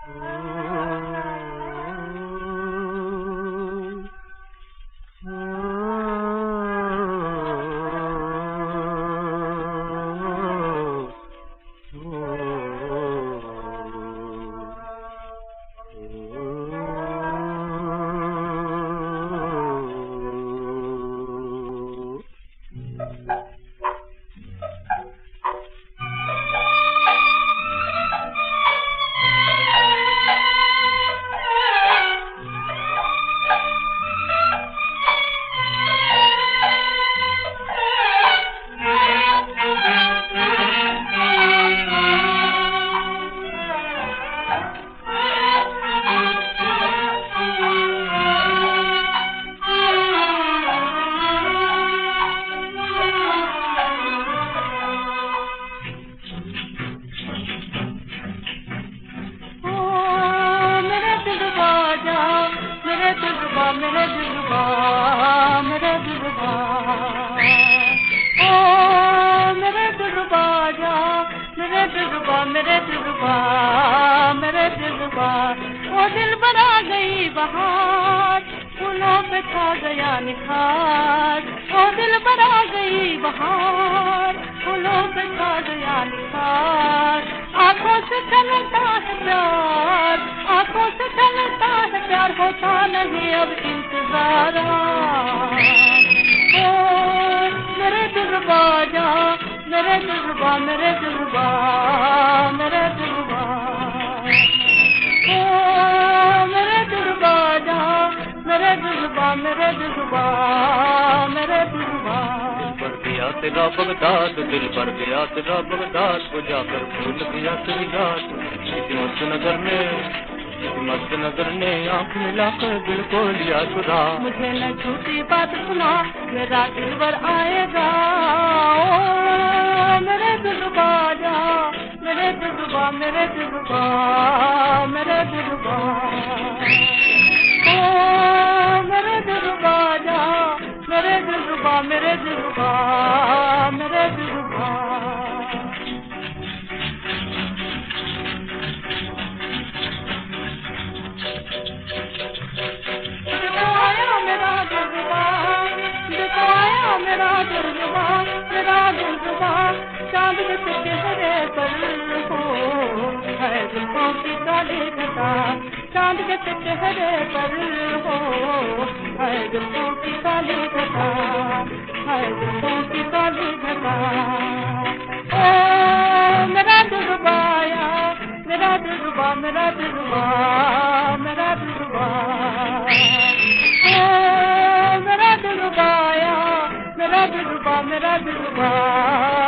मेरे दिलवा, मेरे दिलवा, ओ मेरे दिलवा जा, मेरे दिलवा, मेरे दिलवा, मेरे दिलवा। ओ दिल पर आ गई बहार, फूलों पे छा गया निखार। ओ दिल पर आ गई बहार, फूलों पे छा गया निखार। आँखों से चलता है प्यार, आँखों से चलता है प्यार, होता नहीं अब इंतजार। ओ मेरे दिलवा जा, मेरे दिलवा, मेरे दिलवा, मेरे दिलवा, ओ मेरे दिलवा जा, मेरे दिलवा, मेरे दिलवा, मेरे दिलवा। दिल पर गया तेरा बगदाद, दिल पर गया तेरा बगदाद, को जाकर भूल गया तेरी याद। इस मस्त नजर ने, इस मस्त नजर ने आँख मिलाकर दिल को लिया चुरा। मुझे न झूठी बात सुना, मेरा दिलवर आएगा। ओ मेरे दिलवा जा, मेरे दिलवा, मेरे दिलवा, मेरे दिलवा, ओ मेरे दिलवा जा, मेरे दिलवा, मेरे दिलवा, मेरे दिलवा। चांद के चेहरे पर हो है जुल्फों की काली घटा, चांद के चेहरे पर हो है जुल्फों की काली घटा, है जुल्फों की काली घटा। ओ मेरा दिलवाया, मेरा दिलवा, मेरा दिलवा, मेरा दिलवा, ओ मेरा दिलवाया, मेरा दिलवा, मेरा दिलवा।